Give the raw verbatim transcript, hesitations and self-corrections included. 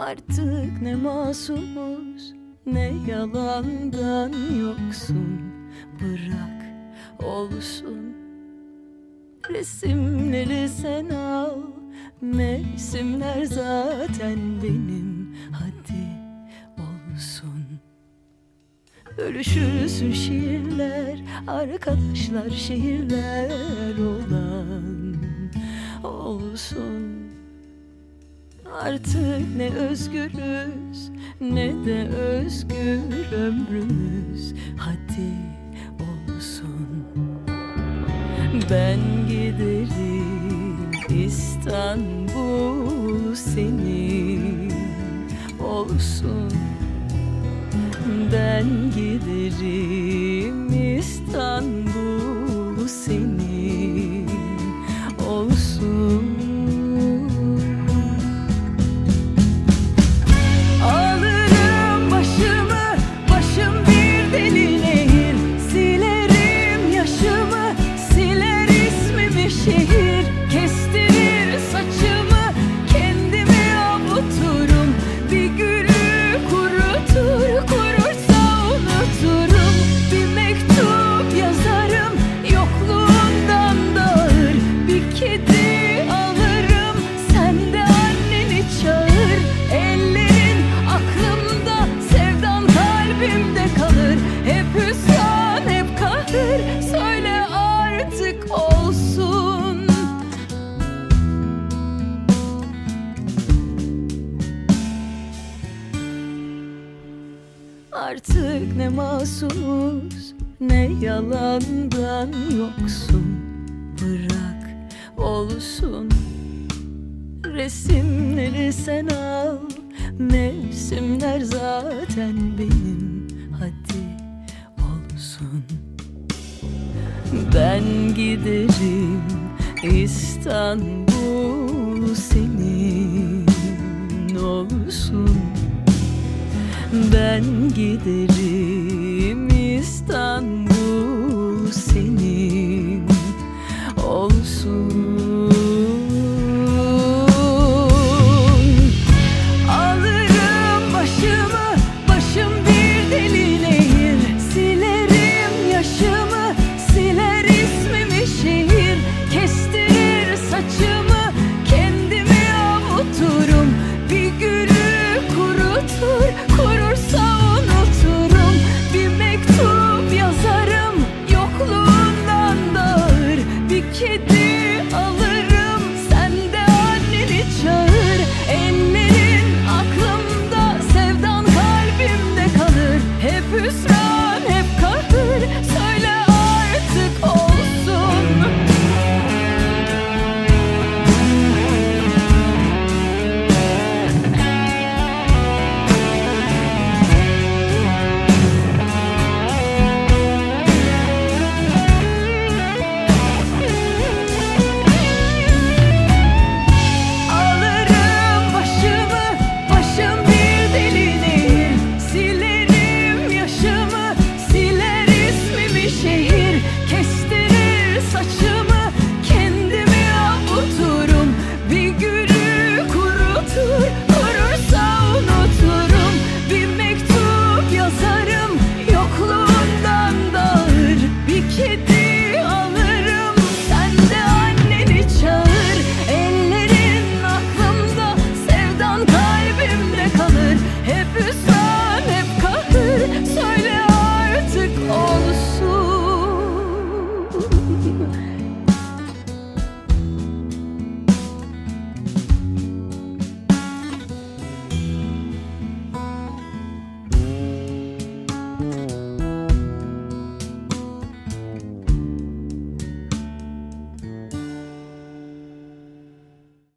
Artık ne masumuz, ne yalandan yoksun. Bırak olsun. Resimleri sen al, mevsimler zaten benim. Hadi olsun. Bölüşülsün şiirler, arkadaşlar şehirler olan olsun. Artık ne özgürüz, ne de özgür ömrümüz. Hadi olsun. Ben giderim İstanbul senin olsun. Ben giderim İstanbul senin olsun. Alırım başımı, başım bir deli nehir. Silerim yaşımı, siler ismimi şehir. Kestirir saçımı, kendimi avuturum. Bir gülü kurutur, kurursa unuturum. Bir mektup yazarım, yokluğundan dağır. Bir kedi alırım, sen de anneni çağır. Ellerin aklımda, sevdan kalbimde kalır. Hep hüsran, hep kahır, söyle artık olsun. Artık ne masumuz, ne yalandan yoksun. Bırak olsun. Resimleri sen al, mevsimler zaten benim. Hadi olsun. Ben giderim İstanbul senin olsun. Ben giderim İstanbul senin